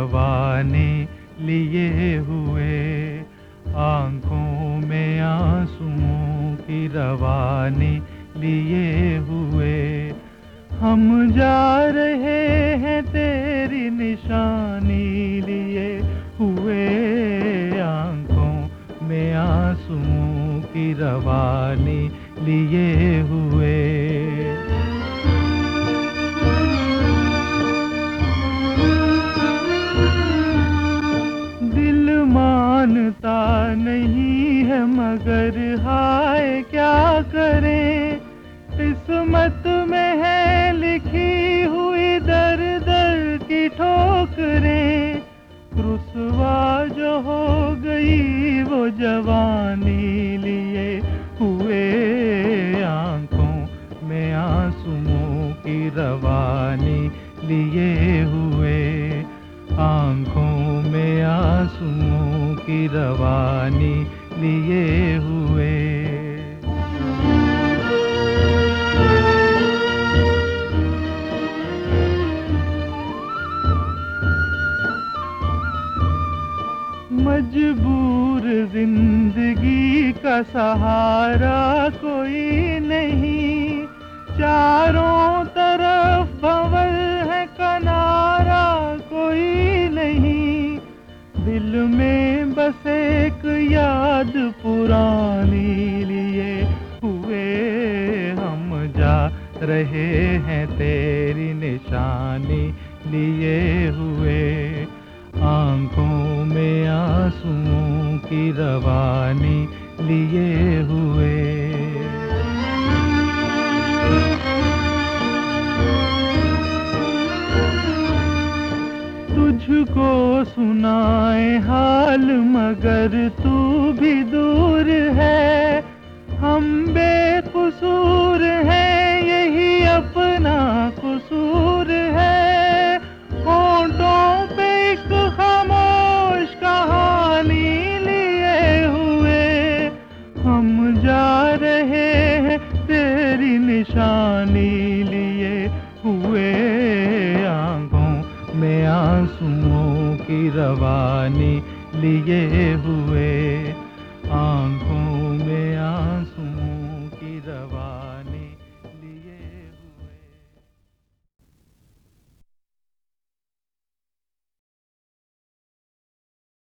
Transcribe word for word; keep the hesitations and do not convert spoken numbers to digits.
रवाने लिए हुए, आंखों में आंसुओं की रवाने लिए हुए। हम जा रहे हैं तेरी निशानी लिए हुए, आंखों में आंसुओं की रवाने लिए हुए। दिल मानता नहीं है मगर हाय क्या करें, किस्मत में है लिखी हुई दर दर की ठोकरें। रुसवा जो हो गई वो जवानी लिए हुए, आंखों में आंसुओं की रवानी लिए हुए, आंखों में आंसुओं की रवानी लिए हुए। मजबूर जिंदगी का सहारा कोई नहीं, चारों तरफ भंवर है किनारा कोई नहीं। दिल में बस एक याद पुरानी लिए हुए, हम जा रहे हैं तेरी निशानी लिए हुए, आंखों में आंसुओं की रवानी लिए हुए। तुझको सुनाए हाल मगर तू भी दूर है, हम बेकसूर हैं यही अपना कसूर है। होंठों पे एक खामोश कहानी लिए हुए, हम जा रहे हैं तेरी निशानी लिए हुए, आंखों में आंसुओं की रवानी लिए हुए, आंखों में आंसू